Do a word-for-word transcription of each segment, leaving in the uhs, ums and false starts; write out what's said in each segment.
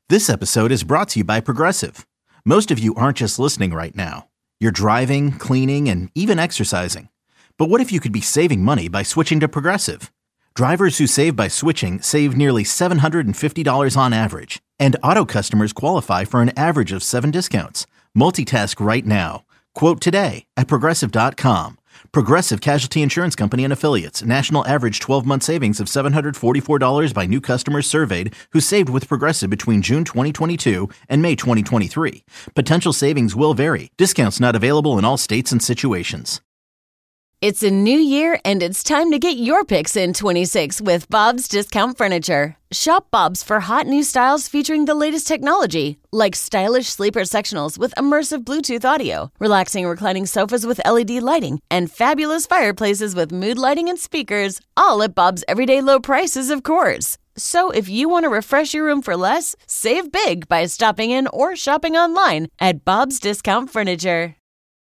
This episode is brought to you by Progressive. Most of you aren't just listening right now. You're driving, cleaning, and even exercising. But what if you could be saving money by switching to Progressive? Drivers who save by switching save nearly seven hundred fifty dollars on average. And auto customers qualify for an average of seven discounts. Multitask right now. Quote today at Progressive dot com. Progressive Casualty Insurance Company and Affiliates. National average twelve-month savings of seven hundred forty-four dollars by new customers surveyed who saved with Progressive between June twenty twenty-two and May twenty twenty-three. Potential savings will vary. Discounts not available in all states and situations. It's a new year, and it's time to get your picks in twenty-six with Bob's Discount Furniture. Shop Bob's for hot new styles featuring the latest technology, like stylish sleeper sectionals with immersive Bluetooth audio, relaxing reclining sofas with L E D lighting, and fabulous fireplaces with mood lighting and speakers, all at Bob's everyday low prices, of course. So if you want to refresh your room for less, save big by stopping in or shopping online at Bob's Discount Furniture.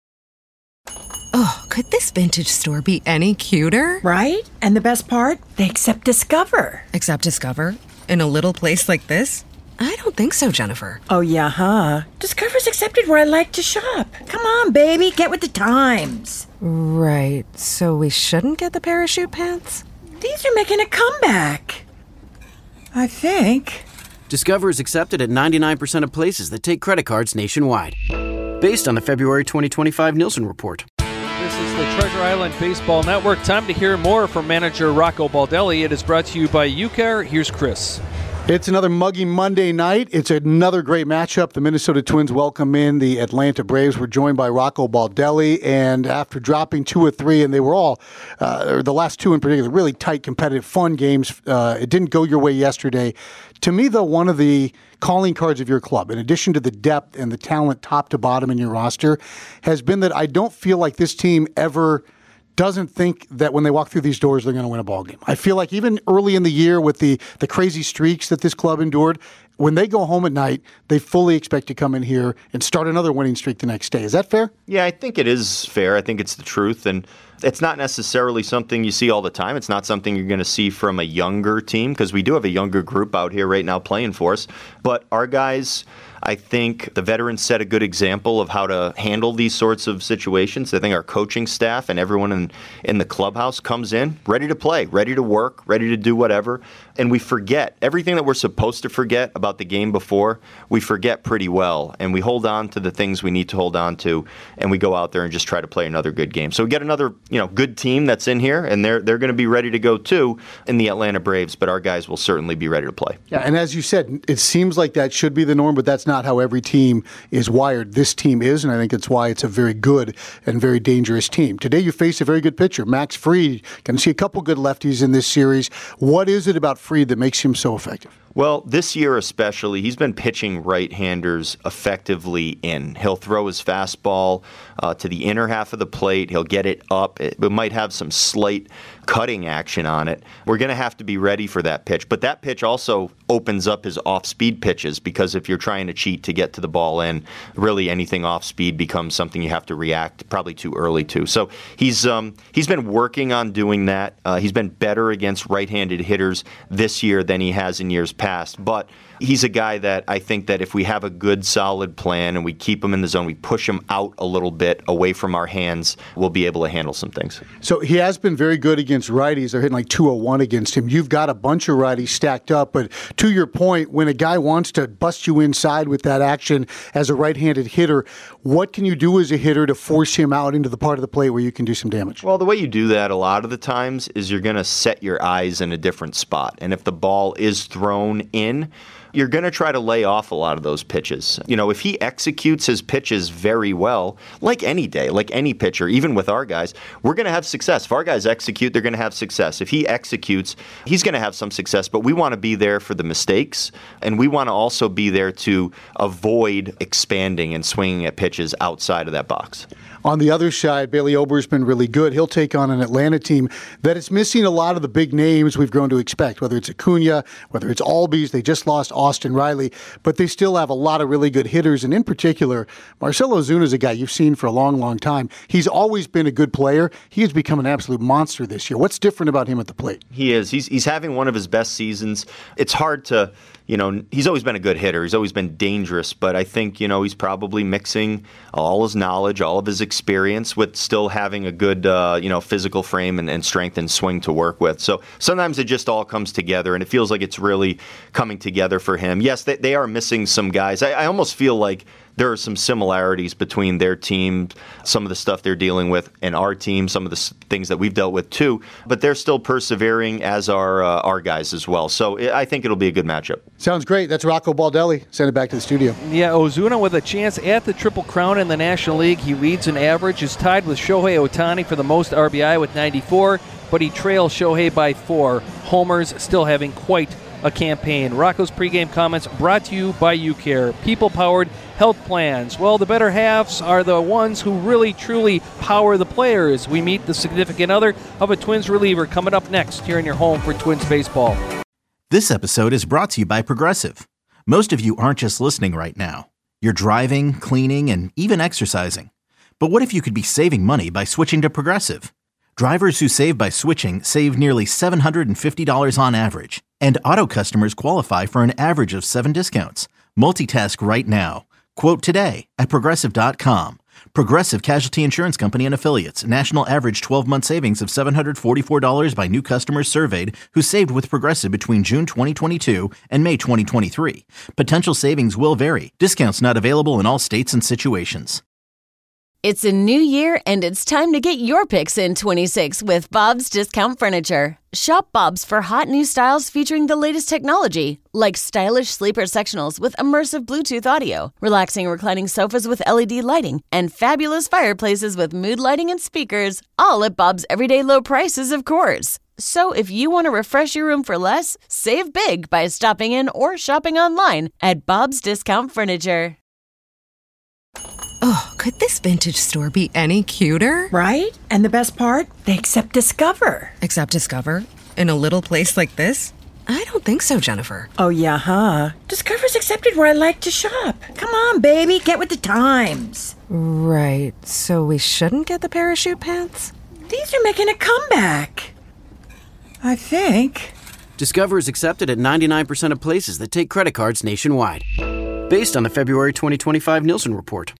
Oh, could this vintage store be any cuter? Right? And the best part? They accept Discover. Accept Discover? In a little place like this? I don't think so, Jennifer. Oh, yeah, huh? Discover's accepted where I like to shop. Come on, baby, get with the times. Right, so we shouldn't get the parachute pants? These are making a comeback. I think. Discover is accepted at ninety-nine percent of places that take credit cards nationwide. Based on the February twenty twenty-five Nielsen report. This is the Treasure Island Baseball Network. Time to hear more from manager Rocco Baldelli. It is brought to you by UCAR. Here's Chris. It's another muggy Monday night. It's another great matchup. The Minnesota Twins welcome in the Atlanta Braves. We're joined by Rocco Baldelli, and after dropping two or three, and they were all, uh, the last two in particular, really tight, competitive, fun games. Uh, it didn't go your way yesterday. To me, though, one of the calling cards of your club, in addition to the depth and the talent top to bottom in your roster, has been that I don't feel like this team ever doesn't think that when they walk through these doors, they're going to win a ball game. I feel like even early in the year with the, the crazy streaks that this club endured, when they go home at night, they fully expect to come in here and start another winning streak the next day. Is that fair? Yeah, I think it is fair. I think it's the truth. And it's not necessarily something you see all the time. It's not something you're going to see from a younger team, because we do have a younger group out here right now playing for us. But our guys, I think the veterans set a good example of how to handle these sorts of situations. I think our coaching staff and everyone in, in the clubhouse comes in ready to play, ready to work, ready to do whatever. And we forget everything that we're supposed to forget about the game before. We forget pretty well, and we hold on to the things we need to hold on to, and we go out there and just try to play another good game. So we get another, you know, good team that's in here, and they're they're going to be ready to go too in the Atlanta Braves. But our guys will certainly be ready to play. Yeah, and as you said, it seems like that should be the norm, but that's not how every team is wired. This team is, and I think it's why it's a very good and very dangerous team. Today you face a very good pitcher, Max Fried. Going to see a couple good lefties in this series. What is it about Fried that makes him so effective? Well, this year especially, he's been pitching right-handers effectively in. He'll throw his fastball uh, to the inner half of the plate. He'll get it up. It, it might have some slight cutting action on it. We're going to have to be ready for that pitch. But that pitch also opens up his off-speed pitches, because if you're trying to cheat to get to the ball in, really anything off-speed becomes something you have to react probably too early to. So he's um, he's been working on doing that. Uh, he's been better against right-handed hitters this year than he has in years past. But he's a guy that I think that if we have a good, solid plan and we keep him in the zone, we push him out a little bit away from our hands, we'll be able to handle some things. So he has been very good against righties. They're hitting like two oh one against him. You've got a bunch of righties stacked up, but to your point, when a guy wants to bust you inside with that action as a right-handed hitter, what can you do as a hitter to force him out into the part of the plate where you can do some damage? Well, the way you do that a lot of the times is you're going to set your eyes in a different spot. And if the ball is thrown in, you're going to try to lay off a lot of those pitches. You know, if he executes his pitches very well, like any day, like any pitcher, even with our guys, we're going to have success. If our guys execute, they're going to have success. If he executes, he's going to have some success, but we want to be there for the mistakes, and we want to also be there to avoid expanding and swinging at pitches outside of that box. On the other side, Bailey Ober's been really good. He'll take on an Atlanta team that is missing a lot of the big names we've grown to expect, whether it's Acuna, whether it's Albies. They just lost Austin Riley, but they still have a lot of really good hitters. And in particular, Marcell Ozuna is a guy you've seen for a long, long time. He's always been a good player. He has become an absolute monster this year. What's different about him at the plate? He is. He's, he's having one of his best seasons. It's hard to, you know, he's always been a good hitter. He's always been dangerous, but I think, you know, he's probably mixing all his knowledge, all of his experience with still having a good, uh, you know, physical frame and, and strength and swing to work with. So sometimes it just all comes together, and it feels like it's really coming together for him. Yes, they, they are missing some guys. I, I almost feel like there are some similarities between their team, some of the stuff they're dealing with, and our team, some of the s- things that we've dealt with too. But they're still persevering, as are uh, our guys as well. So I think it'll be a good matchup. Sounds great. That's Rocco Baldelli. Send it back to the studio. Yeah, Ozuna with a chance at the Triple Crown in the National League. He leads in average, is tied with Shohei Ohtani for the most R B I with ninety-four, but he trails Shohei by four. Homers still having quite a campaign. Rocco's pregame comments brought to you by UCare. People-powered health plans. Well, the better halves are the ones who really, truly power the players. We meet the significant other of a Twins reliever coming up next here in your home for Twins baseball. This episode is brought to you by Progressive. Most of you aren't just listening right now. You're driving, cleaning, and even exercising. But what if you could be saving money by switching to Progressive? Drivers who save by switching save nearly seven hundred fifty dollars on average. And auto customers qualify for an average of seven discounts. Multitask right now. Quote today at Progressive dot com. Progressive Casualty Insurance Company and Affiliates. National average twelve-month savings of seven hundred forty-four dollars by new customers surveyed who saved with Progressive between June twenty twenty-two and May twenty twenty-three. Potential savings will vary. Discounts not available in all states and situations. It's a new year, and it's time to get your picks in twenty-six with Bob's Discount Furniture. Shop Bob's for hot new styles featuring the latest technology, like stylish sleeper sectionals with immersive Bluetooth audio, relaxing reclining sofas with L E D lighting, and fabulous fireplaces with mood lighting and speakers, all at Bob's everyday low prices, of course. So if you want to refresh your room for less, save big by stopping in or shopping online at Bob's Discount Furniture. Oh, could this vintage store be any cuter? Right? And the best part? They accept Discover. Accept Discover? In a little place like this? I don't think so, Jennifer. Oh, yeah, huh? Discover's accepted where I like to shop. Come on, baby, get with the times. Right, so we shouldn't get the parachute pants? These are making a comeback. I think. Discover is accepted at ninety-nine percent of places that take credit cards nationwide. Based on the February twenty twenty-five Nielsen report.